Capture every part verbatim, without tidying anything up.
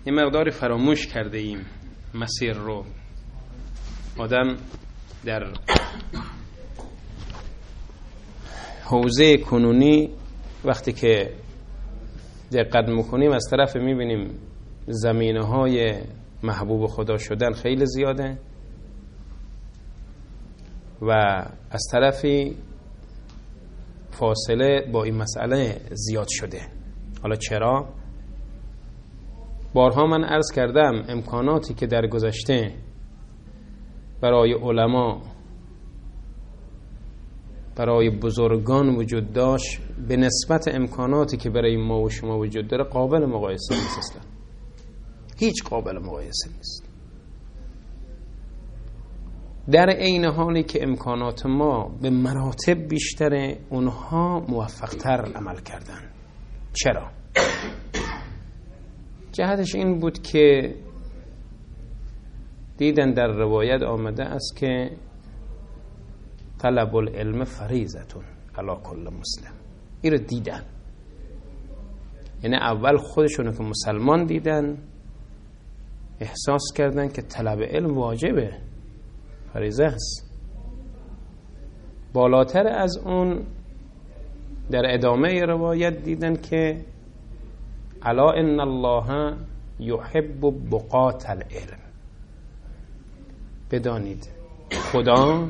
یه مقداری فراموش کرده ایم مسیر رو. آدم در حوزه کنونی وقتی که دقت میکنیم از طرف میبینیم زمینه های محبوب خدا شدن خیلی زیاده و از طرفی فاصله با این مسئله زیاد شده. حالا چرا؟ بارها من عرض کردم امکاناتی که در گذشته برای علما، برای بزرگان وجود داشت به نسبت امکاناتی که برای ما و شما وجود داره قابل مقایسه نیست اصلا. هیچ قابل مقایسه نیست. در عین حالی که امکانات ما به مراتب بیشتره، اونها موفقتر عمل کردن. چرا؟ جهتش این بود که دیدن در روایت آمده است که طلب العلم فریضتون علی کل مسلم. این رو دیدن، یعنی اول خودشونو که مسلمان دیدن، احساس کردن که طلب علم واجبه، فریضه است. بالاتر از اون در ادامه روایت دیدن که الا ان الله یحب بقاة العلم. بدانید خدا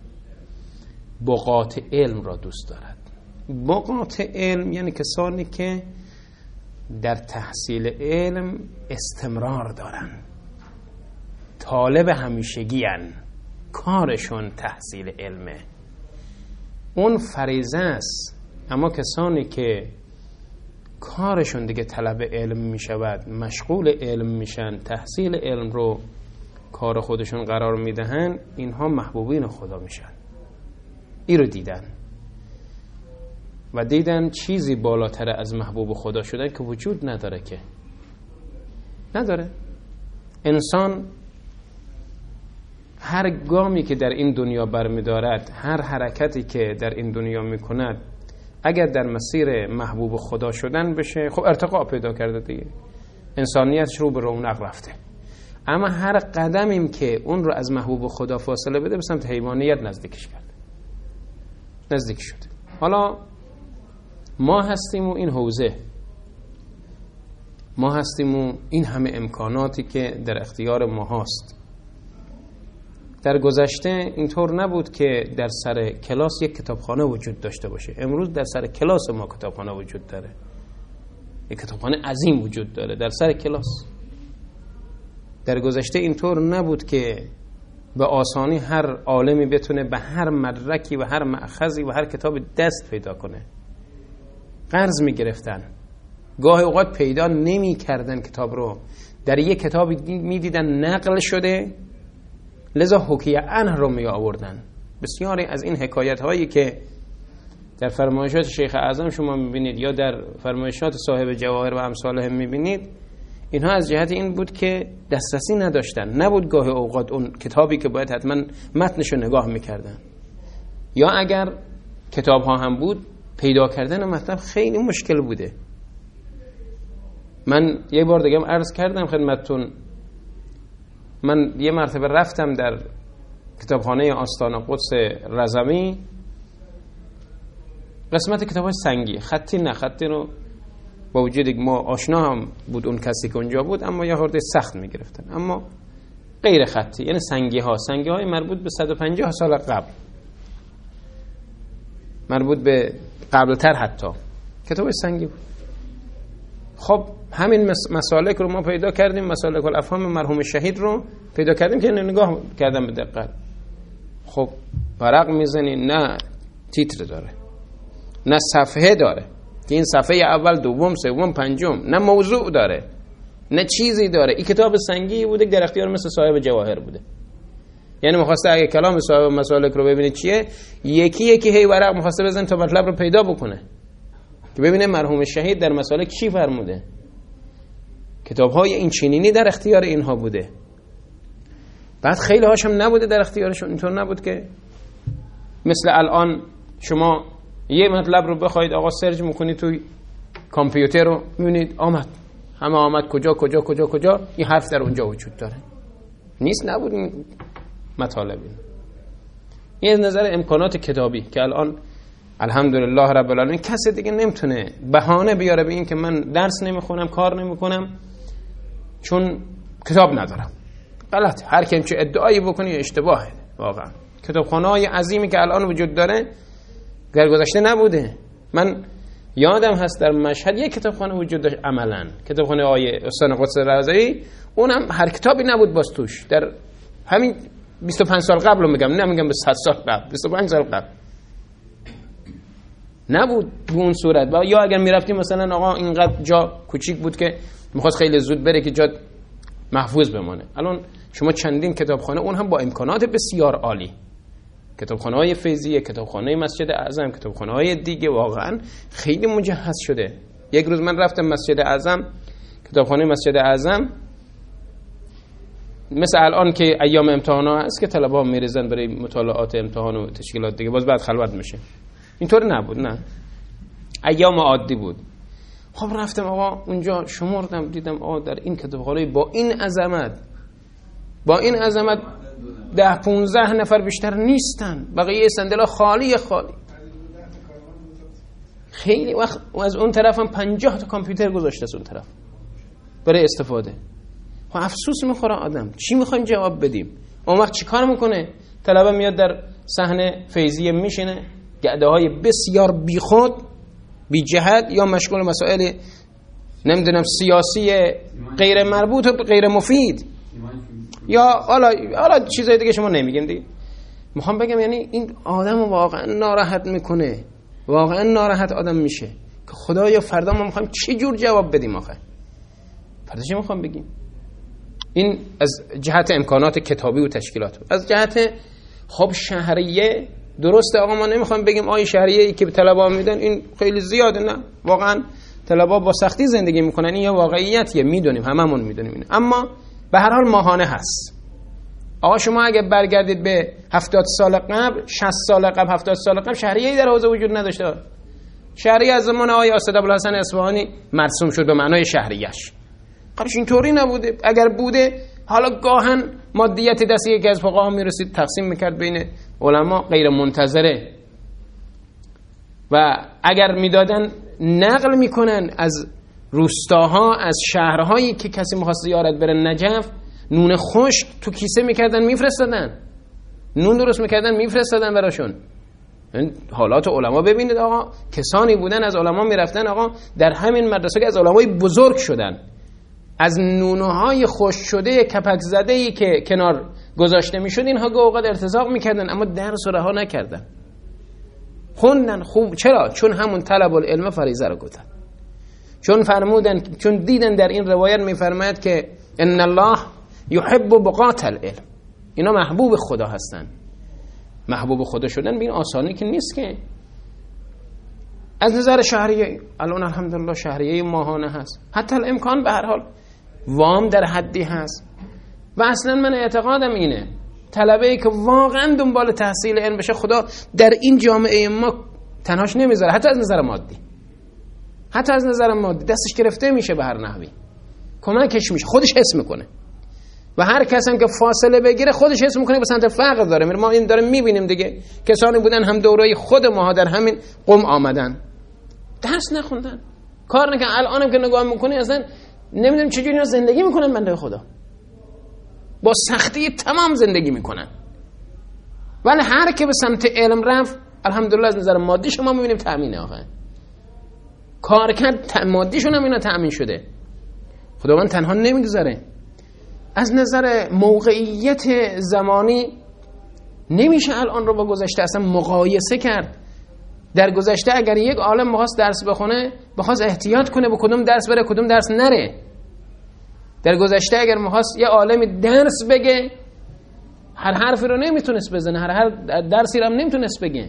بقاة علم را دوست دارد. بقاة علم یعنی کسانی که در تحصیل علم استمرار دارن، طالب همیشگی هن، کارشون تحصیل علمه، اون فریضه است. اما کسانی که کارشون دیگه طلب علم میشود، مشغول علم میشن، تحصیل علم رو کار خودشون قرار میدهن، اینها محبوبین خدا میشن. این رو دیدن و دیدن چیزی بالاتر از محبوب خدا شدن که وجود نداره، که نداره. انسان هر گامی که در این دنیا برمیدارد، هر حرکتی که در این دنیا میکند، اگر در مسیر محبوب خدا شدن بشه، خب ارتقا پیدا کرده دیگه، انسانیتش رو به رونق رفته. اما هر قدمیم که اون رو از محبوب خدا فاصله بده، به سمت حیوانیت نزدیکش کرده، نزدیک شده. حالا ما هستیم و این حوزه، ما هستیم و این همه امکاناتی که در اختیار ما هست. در گذشته اینطور نبود که در سر کلاس یک کتابخانه وجود داشته باشه. امروز در سر کلاس ما کتابخانه وجود داره، یک کتابخانه عظیم وجود داره در سر کلاس. در گذشته اینطور نبود که به آسانی هر عالمی بتونه به هر مدرکی و هر مأخذی و هر کتاب دست پیدا کنه. قرض می گرفتن، گاه اوقات پیدا نمی کردن کتاب رو، در یک کتاب می دیدن نقل شده، لذا حکیه عنه رو می آوردن. بسیاری از این حکایت هایی که در فرمایشات شیخ اعظم شما می بینید یا در فرمایشات صاحب جواهر و امثاله می بینید، اینها از جهت این بود که دسترسی نداشتن، نبود گاه اوقات اون کتابی که باید حتما متنش رو نگاه میکردن، یا اگر کتاب ها هم بود پیدا کردن مطلب خیلی مشکل بوده. من یه بار دیگه عرض کردم خدمتتون، من یه مرتبه رفتم در کتابخانه آستان قدس رضوی، قسمت کتاب سنگی، خطی نه، خطی رو با وجود ما آشنا هم بود اون کسی که اونجا بود، اما یه خورده سخت میگرفتن، اما غیر خطی، یعنی سنگی ها، سنگی های مربوط به صد و پنجاه سال قبل، مربوط به قبلتر حتی، کتاب سنگی بود. خب همین مسالک رو ما پیدا کردیم، مسالک الافهام مرحوم شهید رو پیدا کردیم که نگاه کردم به دقت. خب ورق میزنی، نه تیتر داره، نه صفحه داره که این صفحه اول، دوم، سوم، پنجم، نه موضوع داره، نه چیزی داره. این کتاب سنگی بوده در اختیار مثل صاحب جواهر بوده. یعنی مخواسته اگه کلام صاحب مسالک رو ببینید چیه، یکی یکی هی ورق مخواسته بزن تا مطلب رو پیدا بکنه که ببینه مرحوم شهید در مسالک چی فرموده. کتاب های این چنینی در اختیار اینها بوده. بعد خیلی هاشم نبوده در اختیارشون، اینطور نبود که مثل الان شما یه مطلب رو بخواید آقا سرچ میکنید توی کامپیوتر رو میبینید آمد، همه آمد کجا کجا کجا کجا، این حرف در اونجا وجود داره. نیست، نبود این مطالبی. این از نظر امکانات کتابی که الان الحمدلله رب العالمین کسی دیگه نمیتونه بهانه بیاره به این که من درس نمیخونم، کار نمیکنم چون کتاب ندارم. غلط. هر کی چه ادعایی بکنی اشتباهه. واقعا کتابخانه‌های عظیمی که الان وجود داره در گذشته نبوده. من یادم هست در مشهد یک کتابخانه وجود داشت عملاً، کتابخانه آیه استان قدس رضایی، اونم هر کتابی نبود باز توش. در همین بیست و پنج سال قبل رو میگم، نمیگم به صد سال قبل، بیست و پنج سال قبل نبود به اون صورت. و یا اگر میرفتیم مثلا آقا اینقدر جا کوچیک بود که میخواست خیلی زود بره که جا محفوظ بمانه. الان شما چندین کتابخانه، اون هم با امکانات بسیار عالی، کتابخانه های فیضیه، کتابخانه مسجد اعظم، کتابخانه های دیگه واقعا خیلی مجهز شده. یک روز من رفتم مسجد اعظم، کتابخانه مسجد اعظم، مثل الان که ایام امتحان ها هست که طلبه ها میریزن برای مطالعات امتحان و تشکیلات دیگه، باز بعد خلوت میشه. اینطور نبود، نه، ایام عادی بود. خب رفتم آقا اونجا شمردم، دیدم آقا در این کتابخانه با این عظمت با این عظمت ده پونزده نفر بیشتر نیستن، بقیه صندلا خالی خالی. خیلی وقت و از اون طرف هم پنجاه تا کامپیوتر گذاشته از اون طرف برای استفاده. خب افسوس میخوره آدم، چی میخوایم جواب بدیم؟ اون وقت چی کار میکنه؟ طلبه میاد در صحنه فیضیه میشینه، گعده های بسیار بیخود بی جهت یا مشغول مسائل نمیدونم سیاسی غیر مربوط و غیر مفید یا حالا حالا چیزای دیگه شما نمیگیم دیگه. میخوام بگم یعنی این آدم واقعا ناراحت میکنه، واقعا ناراحت آدم میشه که خدایا فردا ما میخوایم چه جور جواب بدیم؟ آخه فردا چی میخوام بگیم؟ این از جهت امکانات کتابی و تشکیلات. از جهت خب شهریه درسته آقا، ما نمیخوام بگیم آی شهریه‌ای که به طلبا میدن این خیلی زیاده، نه، واقعا طلبا با سختی زندگی میکنن، این یه واقعیتیه، میدونیم، هممون میدونیم اینه. اما به هر حال ماهانه هست. آقا شما اگه برگردید به هفتاد سال قبل، شصت سال قبل، هفتاد سال قبل شهریه‌ای در حوزه وجود نداشته. شهریه از زمان آقای اسد ابوالحسن اصفهانی مرسوم شد به معنای شهریه‌اش. قرش اینطوری نبوده. اگر بوده حالا گاهن مادیت دستی یکی از فقها میرسید تقسیم میکرد بین علما، غیر منتظره. و اگر میدادن نقل میکنن از روستاها، از شهرهایی که کسی میخواست زیارت بره نجف، نون خشک تو کیسه میکردن میفرستادن، نون درست میکردن میفرستادن براشون. حالات علما ببینید آقا، کسانی بودن از علما میرفتن آقا در همین مدرسه که از علمای بزرگ شدن، از نونهای خشک شده کپک زده‌ای که کنار گذاشته میشد اینها گاه اوقات ارتزاق میکردن، اما درس رها نکردن، خوندن خوب. چرا؟ چون همون طلب العلم فریضه رو گفتن، چون فرمودن، چون دیدن در این روایت میفرماید که ان الله یحب بقات العلم، اینا محبوب خدا هستن. محبوب خدا شدن به این آسانی که نیست که. از نظر شهریه الان الحمدلله شهریه ماهانه هست، حتی الامکان به هر حال وام در حدی هست. و اصلا من اعتقادم اینه طلبه‌ای که واقعا دنبال تحصیل علم بشه خدا در این جامعه ما تنهاش نمیذاره، حتی از نظر مادی، حتی از نظر مادی دستش گرفته میشه، به هر نحوی کمکش میشه، خودش حس میکنه. و هر کس هم که فاصله بگیره خودش حس میکنه به سمت فقر داره میره. ما این داره میبینیم دیگه، کسانی بودن هم دورای خود ما در همین قم آمدن درس نخوندن، کار نکردن، الانم که نگاه میکنی اصلا نمیدونم چجوری اینا زندگی میکنن، بنده خدا با سختی تمام زندگی میکنن. ولی هر که به سمت علم رفت الحمدلله از نظر مادی شما میبینیم تأمینه، آقا کارکرد مادیشون هم اینا تأمین شده، خداوند تنها نمیگذاره. از نظر موقعیت زمانی نمیشه الان رو با گذشته اصلا مقایسه کرد. در گذشته اگر یک عالم بخواست درس بخونه بخواست احتیاط کنه به کدوم درس بره کدوم درس نره. در گذشته اگر می‌خواست یه عالمی درس بگه هر حرفی رو نمیتونست بزنه، هر هر درسی رو هم نمیتونست بگه،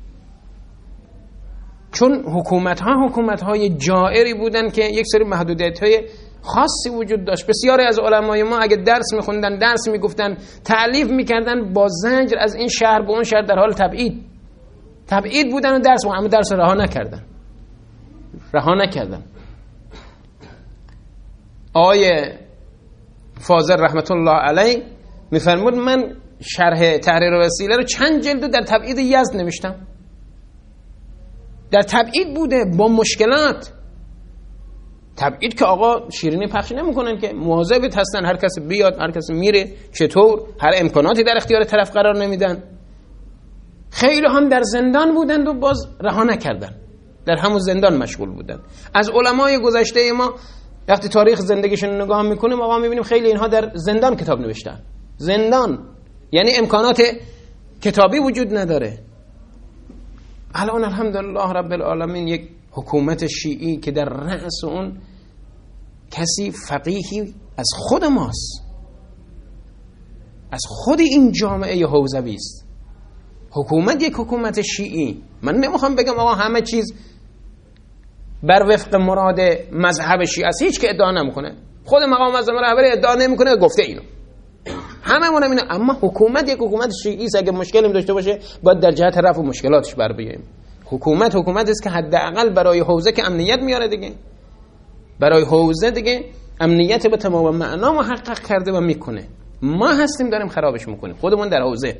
چون حکومت‌ها حکومت‌های جائری بودن که یک سری محدودیت‌های خاصی وجود داشت. بسیاری از علمای ما اگه درس می‌خوندن، درس می‌گفتن، تألیف می‌کردن، با زجر از این شهر به اون شهر در حال تبعید تبعید بودن و درس اما درس رها نکردن رها نکردن آقای فاضل رحمت الله علیه میفرمود من شرح تحریر وسیله رو چند جلد در تبعید یزد نوشتم، در تبعید بوده با مشکلات. تبعید که آقا شیرینی پخش نمیکنن که، مواظبت هستن، هر کسی بیاد هر کسی میره چطور، هر امکاناتی در اختیار طرف قرار نمیدن. خیلی هم در زندان بودند و باز رها نکردن، در همون زندان مشغول بودن. از علمای گذشته ما وقتی تاریخ زندگیشون نگاه میکنیم آقا میبینیم خیلی اینها در زندان کتاب نوشتن. زندان یعنی امکانات کتابی وجود نداره. الان الحمدلله رب العالمین یک حکومت شیعی که در رأس اون کسی فقیهی از خود ماست، از خود این جامعه حوزوی است. حکومت یک حکومت شیعی. من نمیخوام بگم آقا همه چیز بر وفق مراد مذهب شیعه است، هیچ که ادعا نمیکنه، خود مقام معظم رهبری ادعا نمیکنه گفته اینو، هممون اینو. اما حکومت یک حکومت شیعی است، اگه مشکلی داشته باشه باید در جهت رفع مشکلاتش بر بیاییم. حکومت حکومت است که حداقل برای حوزه که امنیت میاره دیگه، برای حوزه دیگه امنیت به تمام معنا محقق کرده و میکنه. ما هستیم داریم خرابش میکنیم خودمون در حوزه.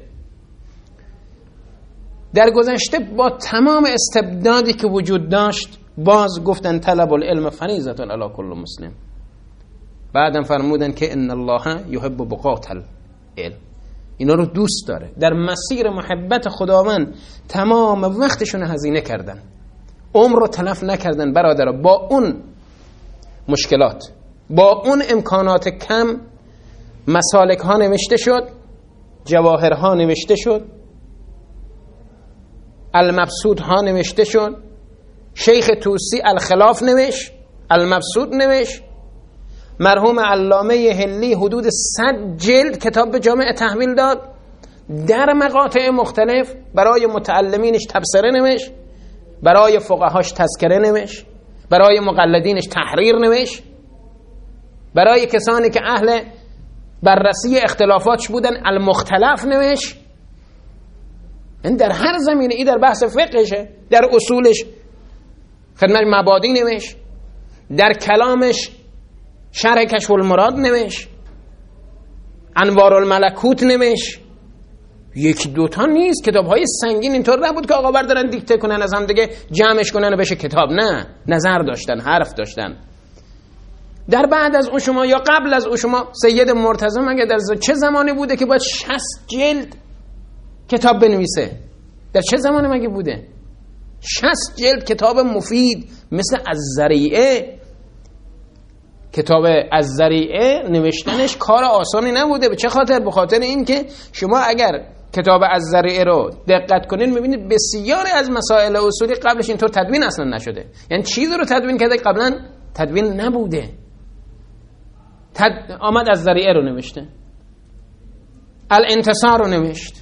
در گذشته با تمام استبدادی که وجود داشت باز گفتن طلب العلم فریضة علی کل مسلم. بعدم فرمودن که ان الله یحب بقاة العلم، اینا رو دوست داره. در مسیر محبت خداوند تمام وقتشون هزینه کردن، عمر رو تلف نکردن برادر. با اون مشکلات، با اون امکانات کم، مسالک ها نوشته شد، جواهر ها نوشته شد، المبسوط ها نوشته شد، شیخ توسی الخلاف نوشت، المبسوط نوشت، مرحوم علامه هلی حدود صد جلد کتاب به جامعه تحویل داد، در مقاطع مختلف برای متعلمینش تبصره نوشت، برای فقهاش تذکره نوشت، برای مقلدینش تحریر نوشت، برای کسانی که اهل بررسی اختلافاتش بودن المختلف نوشت. این در هر زمینه، ای در بحث فقهشه، در اصولش خدمت مبادی نوشت، در کلامش شرح کشف المراد نوشت، انوار الملکوت نوشت. یکی دوتا نیست، کتاب های سنگین. اینطور نبود که آقا بردارن دیکته کنن از هم دیگه جمعش کنن و بشه کتاب. نه، نظر داشتن، حرف داشتن. در بعد از اون شما یا قبل از اون شما سید مرتضی مگه در چه زمانی بوده که باید شصت جلد کتاب بنویسه؟ در چه زمانی مگه بوده؟ شصت جلد کتاب مفید مثل الذریعه. کتاب الذریعه نوشتنش کار آسانی نبوده. به چه خاطر؟ به خاطر این که شما اگر کتاب الذریعه رو دقت کنین میبینید بسیاری از مسائل اصولی قبلش اینطور تدوین اصلا نشده. یعنی چیزی رو تدوین کرده قبلا تدوین نبوده. تد... آمد الذریعه رو نوشته، الانتصار رو نوشت،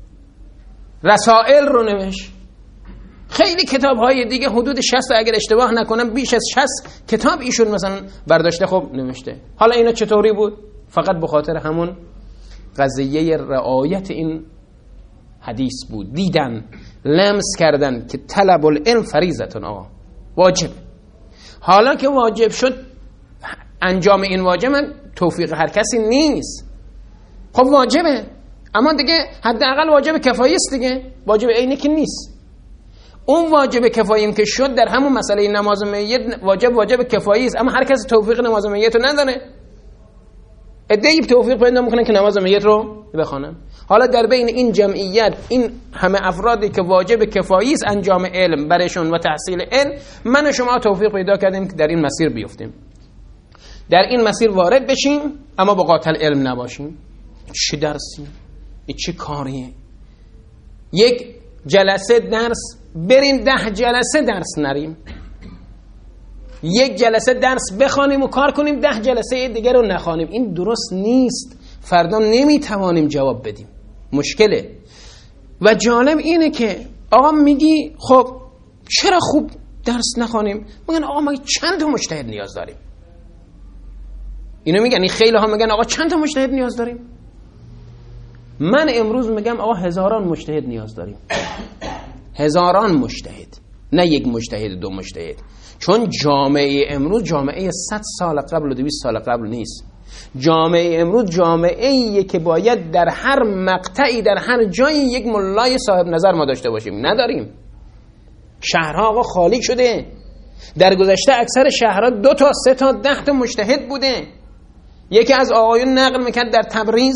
رسائل رو نوشت، خیلی کتاب های دیگه حدود شصت اگر اشتباه نکنم بیش از شصت کتاب ایشون مثلا برداشته خب نوشته. حالا اینا چطوری بود؟ فقط به خاطر همون قضیه رعایت این حدیث بود. دیدن، لمس کردن که طلب العلم فریضتون، آقا واجب. حالا که واجب شد، انجام این واجب توفیق هر کسی نیست. خب واجبه، اما دیگه حداقل واجب کفایی است دیگه، واجب عینی که نیست. اون واجب کفایی که شد در همون مسئله نماز میت واجب واجب کفایی است، اما هر کسی توفیق نماز میت رو نداره. ادعی توفیق پیدا میکنن که نماز میت رو بخونن. حالا در بین این جمعیت، این همه افرادی که واجب کفایی است انجام علم برشون و تحصیل علم، من و شما توفیق پیدا کردیم که در این مسیر بیفتیم، در این مسیر وارد بشیم، اما با قاطع علم نباشیم. چه درسی؟ این چه کاریه؟ یک جلسه درس بریم، ده جلسه درس نریم. یک جلسه درس بخوانیم و کار کنیم، ده جلسه دیگر رو نخوانیم. این درست نیست. فردا نمیتوانیم جواب بدیم، مشکله. و جالب اینه که آقا میگی خب چرا خوب درس نخوانیم؟ میگن آقا ما چند تا مجتهد نیاز داریم. اینو میگن، این خیلی ها میگن آقا چند تا مجتهد نیاز داریم. من امروز میگم آقا هزاران مجتهد نیاز داریم. هزاران مجتهد، نه یک مجتهد، دو مجتهد. چون جامعه امروز جامعه صد سال قبل و دویست سال قبل نیست. جامعه امروز جامعه ایه که باید در هر مقطعی در هر جایی یک ملای صاحب نظر ما داشته باشیم. نداریم. شهرها آقا خالی شده. در گذشته اکثر شهرها دو تا سه تا ده تا مجتهد بوده. یکی از آقایون نقل میکرد در تبریز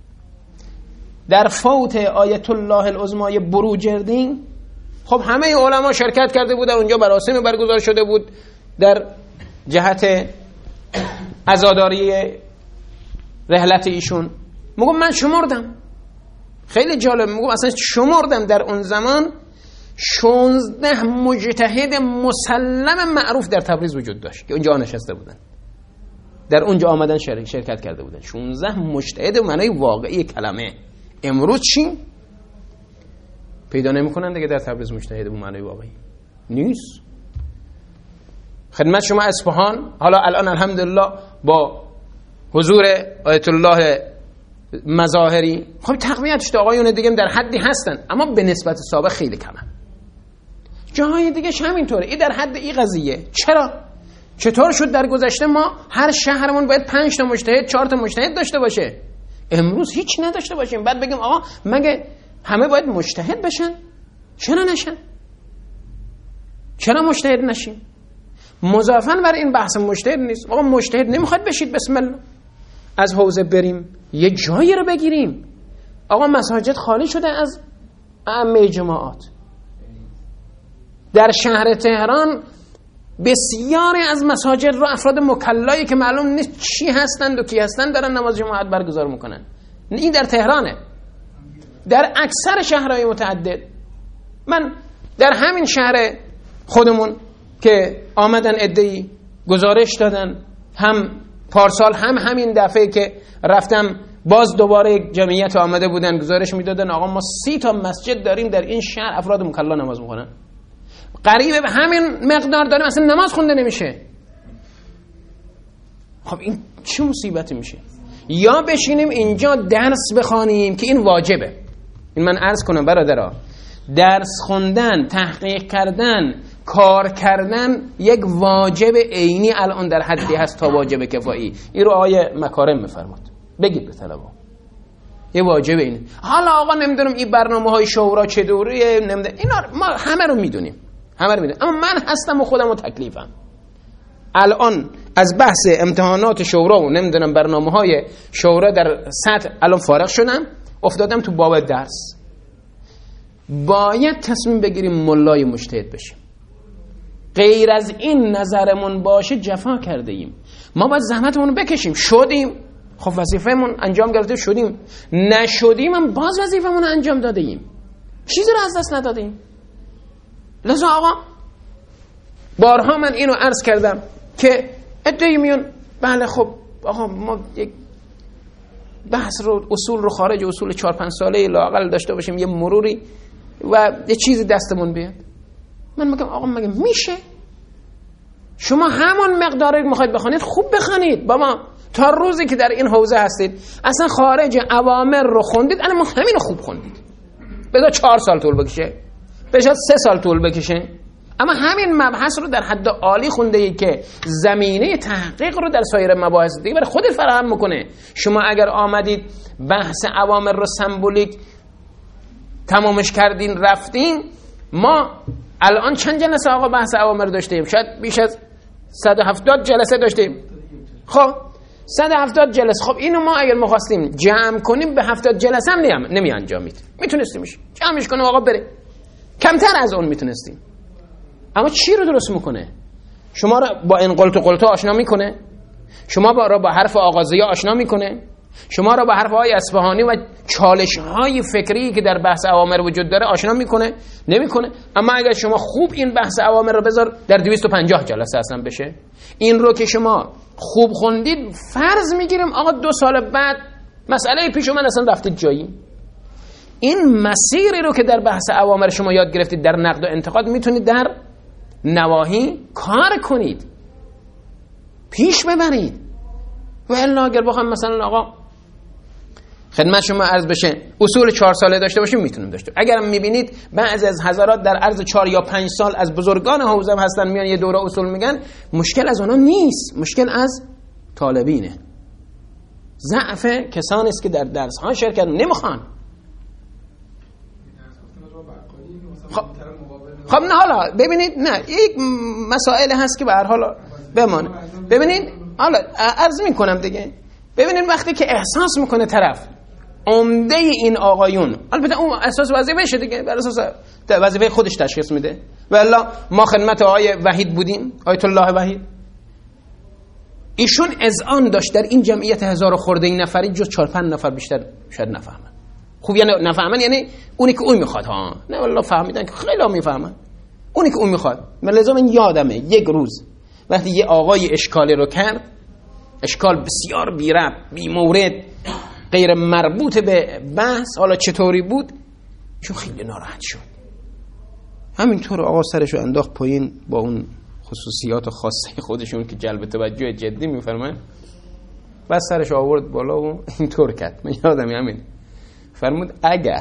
در فوت آیت الله العظمای بروجردین، خب همه علما شرکت کرده بودن اونجا، مراسم برگزار شده بود در جهت عزاداری رحلت ایشون. میگم من شمردم، خیلی جالب، میگم اصلا شمردم در اون زمان شانزده مجتهد مسلم معروف در تبریز وجود داشت که اونجا نشسته بودن، در اونجا آمدن شرکت کرده بودن. شانزده مجتهد معنای واقعی کلمه. امروز چی؟ پیدا نمی‌کنن دیگه در تبریز مجتهد به معنای واقعی نیست. خدمت شما اصفهان حالا الان الحمدلله با حضور آیت الله مظاهری خب تقویت شده، آقایون دیگه در حدی هستن اما به نسبت سابق خیلی کمه. جاهای دیگه همینطوره. این در حد این قضیه. چرا؟ چطور شد در گذشته ما هر شهرمون باید پنج تا مجتهد چهار تا مجتهد داشته باشه، امروز هیچ نداشته باشیم؟ بعد بگیم آقا مگه همه باید مجتهد بشن؟ چرا نشن؟ چرا مجتهد نشیم؟ مضافاً بر این بحث مجتهد نیست. آقا مجتهد نمیخواد بشید، بسم الله از حوزه بریم یه جایی رو بگیریم. آقا مساجد خالی شده از ائمه جماعات. در شهر تهران بسیاری از مساجد رو افراد مکلایی که معلوم نیست چی هستند و کی هستند دارن نماز جماعت برگزار میکنن. این در تهرانه. در اکثر شهرهای متعدد، من در همین شهر خودمون که آمدن عده‌ای گزارش دادن، هم پارسال هم همین دفعه که رفتم باز دوباره جمعیت آمده بودن گزارش میدادن آقا ما سی تا مسجد داریم در این شهر افراد مکلا نماز میخونن، قریبه به همین مقدار داریم اصلا نماز خونده نمیشه. خب این چه مصیبتی میشه؟ یا بشینیم اینجا درس بخوانیم که این واجبه. این من عرض کنم برادرها، درس خوندن، تحقیق کردن، کار کردن یک واجب عینی الان در حدی هست تا واجب کفایی. این رو آیه مکارم میفرماد بگید به طلبا یه واجب اینه. حالا آقا نمیدونم این برنامه های شورا چه دوریه، نمیدونم اینا ما همه رو میدونیم، همه رو میدونیم، اما من هستم و خودم و تکلیفم. الان از بحث امتحانات شورا و نمیدونم برنامه های شورا در سطح الان فارغ شدم، افتادم تو باب درس. باید تصمیم بگیریم ملای مجتهد بشیم. غیر از این نظرمون باشه جفا کرده ایم. ما باید زحمتمون بکشیم. شدیم خب وظیفه‌مون انجام گرفتیم، شدیم نشدیم هم باز وظیفه‌مون انجام داده ایم، چیزی رو از دست نداده ایم. لذا آقا بارها من اینو عرض کردم که ادعی میون بله خب آقا ما یک بحث رو اصول رو خارج اصول چهار پنج ساله لااقل داشته باشیم، یه مروری و یه چیزی دستمون بیاد. من میگم آقا مگه میشه؟ شما همون مقداری که میخواید بخونید خوب بخونید بابا، تا روزی که در این حوزه هستید اصلا خارج اوامر رو خوندید، انا همین رو خوب خوندید. بذار چهار سال طول بکشه، بذار سه سال طول بکشه، اما همین مبحث رو در حد عالی خونده ای که زمینه تحقیق رو در سایر مباحث دیگه برای خودت فراهم میکنه. شما اگر آمدید بحث اوامر رو سمبولیک تمامش کردین رفتین، ما الان چند جلسه آقا بحث اوامر داشتیم؟ شاید بیش از صد و هفتاد جلسه داشتیم. خب صد و هفتاد جلسه، خب اینو ما اگر می‌خواستیم جمع کنیم به هفتاد جلسه هم نمی, نمی انجامید. میتونستیمش جمعش کنیم آقا بره، کمتر از اون میتونستیم. اما چی رو درست میکنه؟ شما را با این قلت و قلت آشنا میکنه، شما با را با حرف آغازیه آشنا میکنه، شما را با حرفهای اصفهانی و چالش‌های فکری که در بحث اوامر وجود داره آشنا میکنه؟ نمیکنه. اما اگر شما خوب این بحث اوامر رو بذار در دویست و پنجاه جلسه اصلا بشه، این رو که شما خوب خوندید فرض میگیریم آقا دو سال بعد مسئله پیش اومد اصلا رفتید جایی. این مسیری رو که در بحث اوامر شما یاد گرفتید در نقد و انتقاد میتونید در نواهی کار کنید، پیش ببرید. و الا اگر بخوام مثلا آقا خدمت شما عرض بشه اصول چهار ساله داشته باشیم میتونیم داشته. اگر میبینید بعضی از حضرات در عرض چهار یا پنج سال از بزرگان حوزه هستن میان یه دوره اصول میگن، مشکل از اونا نیست، مشکل از طالبینه. ضعف کسانی است که در درس ها شرکت نمیخوان. خب خب نه حالا ببینید، نه یک مسائل هست که به هر حال بمانه. ببینید حالا عرض میکنم دیگه، ببینید وقتی که احساس میکنه طرف عمده این آقایون، البته اون اساس وظیفه‌شه دیگه، بر اساس وظیفه خودش تشخیص میده. والا ما خدمت آقای وحید بودیم، آیت الله وحید، ایشون اذعان داشت در این جمعیت هزار خورده این نفری جز چهار پنج نفر بیشتر شاید نفهمن. خوب یعنی نفهمن یعنی اونی که اون میخواد ها، نه والله فهمیدن که خیلی ها میفهمن اونی که اون میخواد. من لازم این یادمه یک روز وقتی یه آقای اشکالی رو کرد، اشکال بسیار بی ربط، بی مورد، غیر مربوط به بحث، حالا چطوری بود، ایشون خیلی ناراحت شد. همینطور آقا سرشو انداخت پایین با اون خصوصیات خاصه خودشون که جلب توجه جدی میفرماین، بس سرش آورد بالا و اینطور کرد. من یادم همین فرمود اگر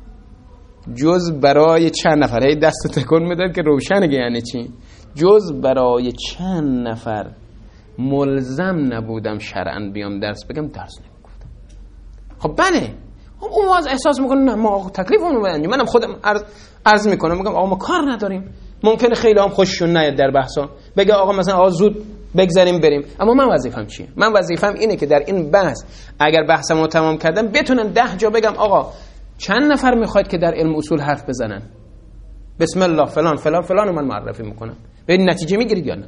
جز برای چند نفر، هی دست تکون میداد که روشنه که یعنی چی، جز برای چند نفر ملزم نبودم شرعاً بیام درس بگم درس نمیگفتم. خب بله اون واز احساس میکنه نه ما تکلیفمون رو بدیم. منم خودم عرض عرض میکنم میگم آقا ما کار نداریم، ممکنه خیلی هم خوششون نیاد در بحثا، بگه آقا مثلا آقا زود بگذاریم بریم، اما من وظیفم چیه؟ من وظیفم اینه که در این بحث اگر بحثمو تمام کردم بتونن ده جا بگم آقا چند نفر میخواید که در علم اصول حرف بزنن، بسم الله فلان فلان فلان من معرفی میکنم، ببین نتیجه میگیرید یا نه.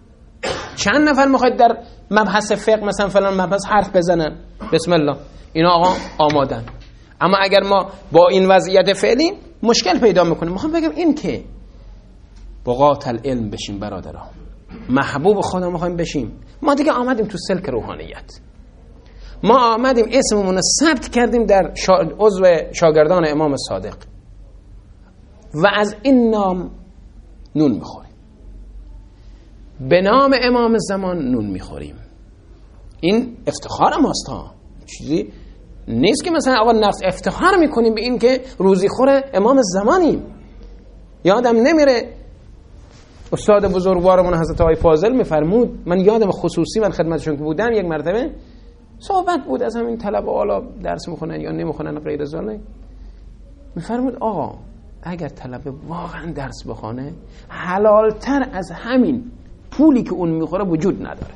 چند نفر میخواید در مبحث فقه مثلا فلان مبحث حرف بزنن، بسم الله اینا آقا آمادن. اما اگر ما با این وضعیت فعلی مشکل پیدا میکنیم، میخوام بگم این که بغات العلم بشیم برادران، محبوب خدا میخوایم بشیم. ما دیگه آمدیم تو سلک روحانیت، ما آمدیم اسممون رو ثبت کردیم در شا... عضو شاگردان امام صادق و از این نام نون میخوریم، به نام امام زمان نون میخوریم. این افتخار ماست ها، چیزی نیست که مثلا آقا نفس افتخار میکنیم به این که روزی خور امام زمانیم. یادم نمیره استاد بزرگوارمون حضرت آقای فاضل میفرمود، من یادم خصوصی من خدمتشون که بودم یک مرتبه صحبت بود از همین طلبه حالا درس میخونن یا نمیخونن غیر ذالک، میفرمود آقا اگر طلبه واقعا درس بخونه حلالتر از همین پولی که اون میخوره وجود نداره،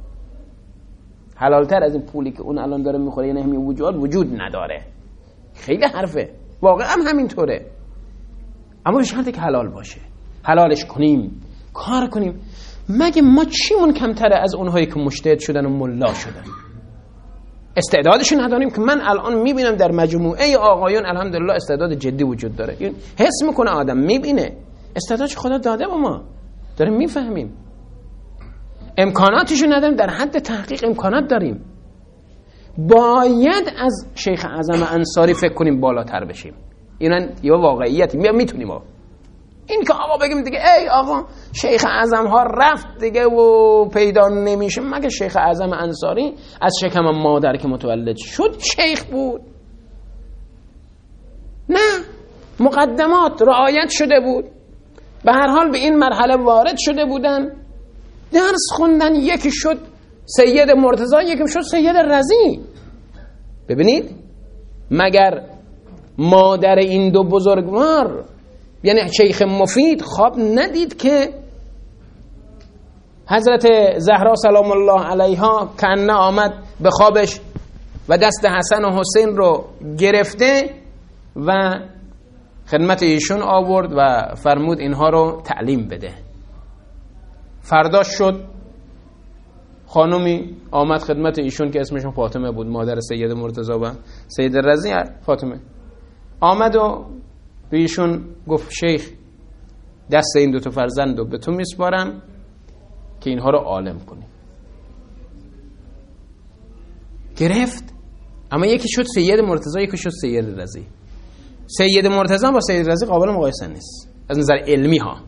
حلالتر از این پولی که اون الان داره میخوره یعنی همین وجود وجود نداره. خیلی حرفه، واقعا هم همینطوره، اما شرطی که حلال باشه، حلالش کنیم، کار کنیم. مگه ما چیمون کمتره از اونهایی که مجتهد شدن و ملا شدن؟ استعدادش نداریم که من الان میبینم در مجموعه آقایون الحمدلله استعداد جدی وجود داره. این حس میکنه آدم، میبینه استعدادش خدا داده به ما، داریم میفهمیم. امکاناتشو نداریم، در حد تحقیق امکانات داریم. باید از شیخ اعظم انصاری فکر کنیم بالاتر بشیم. اینا یه واقعیتی میتونیم. این که آقا بگیم دیگه ای آقا شیخ اعظم ها رفت دیگه و پیدا نمیشه، مگه شیخ اعظم انصاری از شکم مادر که متولد شد شیخ بود؟ نه، مقدمات رعایت شده بود، به هر حال به این مرحله وارد شده بودن، درس خوندن. یکی شد سید مرتضی، یکی شد سید رضی. ببینید مگر مادر این دو بزرگوار یعنی شیخ مفید خواب ندید که حضرت زهرا سلام الله علیها کنه آمد به خوابش و دست حسن و حسین رو گرفته و خدمت ایشون آورد و فرمود اینها رو تعلیم بده. فرداش شد خانومی آمد خدمت ایشون که اسمشون فاطمه بود، مادر سید مرتضی و سید رضی. فاطمه آمد و به ایشون گفت شیخ دست این دو تا فرزند رو به تو میسپارم که اینها رو عالم کنی. گرفت، اما یکی شد سید مرتضی، یکی شد سید رضی. سید مرتضی با سید رضی قابل مقایسه نیست از نظر علمی ها.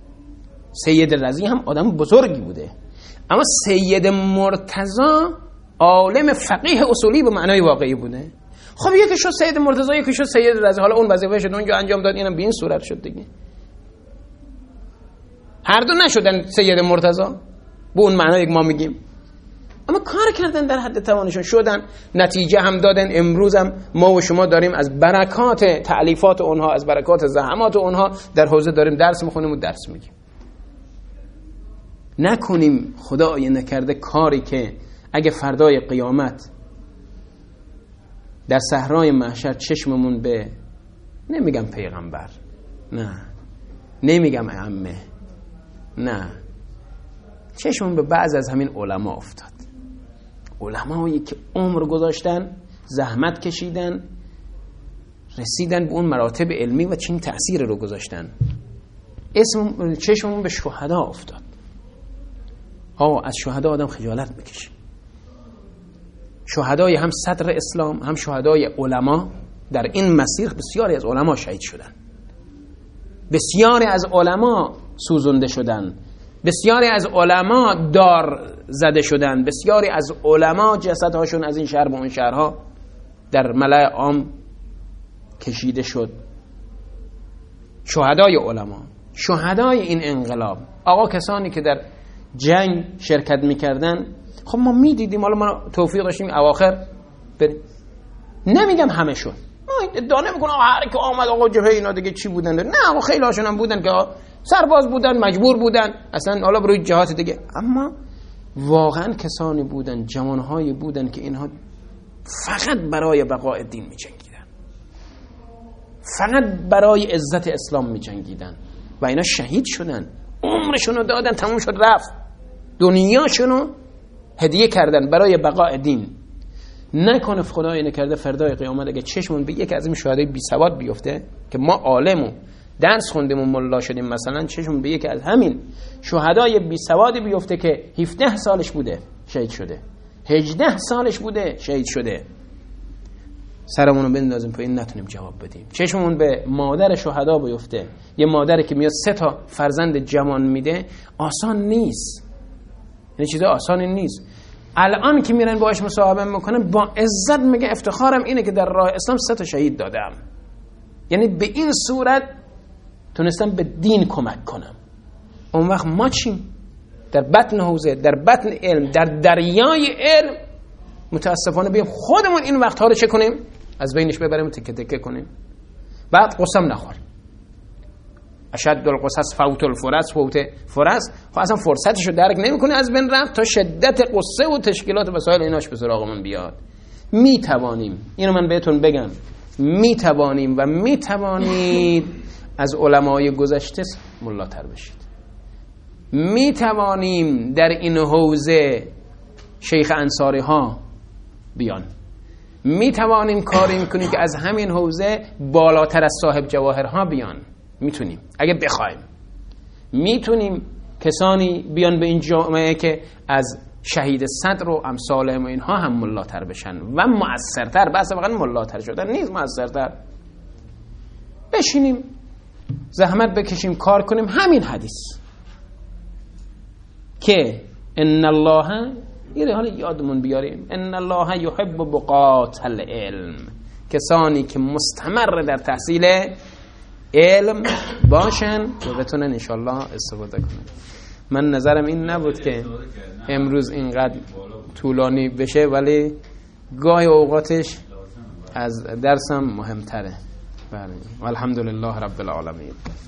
سید رضی هم آدم بزرگی بوده، اما سید مرتضی عالم فقیه اصولی به معنای واقعی بوده. خب یکی شد سید مرتضی، یکی شد سید رضا، حالا اون وظیفه شد اونجا انجام داد، اینم به این صورت شد دیگه. هر دو نشدن سید مرتضی به اون معنایی که ما میگیم، اما کار کردن در حد توانشون، شدن، نتیجه هم دادن. امروز هم ما و شما داریم از برکات تألیفات اونها، از برکات زحمات اونها در حوزه داریم درس میخونیم و درس میگیم. نکنیم خدای نکرده کاری که اگه فردای قیامت در صحرای محشر چشممون به، نمیگم پیغمبر، نه نمیگم ائمه، نه، چشممون به بعض از همین علما افتاد. علمایی که عمر گذاشتن، زحمت کشیدن، رسیدن به اون مراتب علمی و چین تأثیر رو گذاشتن. اسم چشممون به شهدا افتاد. ها، از شهدا آدم خجالت میکشه. شهدای هم صدر اسلام، هم شهدای علما. در این مسیر بسیاری از علما شهید شدن، بسیاری از علما سوزونده شدن، بسیاری از علما دار زده شدن، بسیاری از علما جسدهاشون از این شهر به اون شهرها در ملأ عام کشیده شد. شهدای علما، شهدای این انقلاب. آقا کسانی که در جنگ شرکت میکردن، خب ما میدیدیم، حالا ما توفیق داشتیم اواخر بریم، نمیگم همه شون، ما ادعا نمیکنم هر که آمد آقا جبهه اینا دیگه چی بودن، نه آقا خیلی هاشون هم بودن که سرباز بودن، مجبور بودن اصلا حالا بروی جهات دیگه، اما واقعا کسانی بودن، جوانهایی بودن که اینها فقط برای بقای دین می جنگیدن، فقط برای عزت اسلام می جنگیدن و اینا شهید شدن، عمرشونو دادن، تموم شد رفت، دنیاشونو هدیه کردن برای بقای دین. نکنه خدای نکرده فردای قیامت اگه چشمون به یک از این شهدای بی سواد بیفته که ما عالمو درس خوندیم و ملا شدیم، مثلا چشمون به یک از همین شهدای بی سوادی بیفته که هفده سالش بوده شهید شده، هجده سالش بوده شهید شده، سرمونو بندازیم پایین نتونیم جواب بدیم. چشممون به مادر شهدا بیفته، یه مادری که میاد سه تا فرزند جوان میده، آسان نیست، یعنی چیز آسانی نیست. الان که میرن باهاش مصاحبه میکنن با عزت میگه افتخارم اینه که در راه اسلام سه تا شهید دادم، یعنی به این صورت تونستم به دین کمک کنم. اون وقت ما چیم؟ در بطن حوزه، در بطن علم، در دریای علم متاسفانه بیم خودمون این وقتها رو چه کنیم؟ از بینش ببریم، تکه تکه کنیم، بعد قسم نخوریم. اشد القصص فوت الفرص، فوت فرص، خب اصلا فرصتشو درک نمیکنه، از بین رفت تا شدت قصه و تشکیلات مسائل ایناش به سراغمون بیاد. میتوانیم، اینو من بهتون بگم، میتوانیم و میتوانید از علمای گذشته ملاتر بشید. میتوانیم در این حوزه شیخ انصاری ها بیان، میتوانیم کاری میکنیم که از همین حوزه بالاتر از صاحب جواهرها بیان، میتونیم اگه بخوایم. میتونیم کسانی بیان به این جامعه که از شهید صدر و امثال و اینها هم ملاتر بشن و مؤثرتر، بس واقعا ملاتر شدن نیست، مؤثرتر بشینیم، زحمت بکشیم، کار کنیم. همین حدیث که ان الله، یه حالا یادمون بیاریم، ان الله یحب بقات العلم، کسانی که مستمر در تحصیل علم باشن و بتونن انشالله استفاده کنن. من نظرم این نبود که امروز اینقدر طولانی بشه، ولی گاهی اوقاتش از درسم مهمتره. بله، الحمدلله رب العالمین.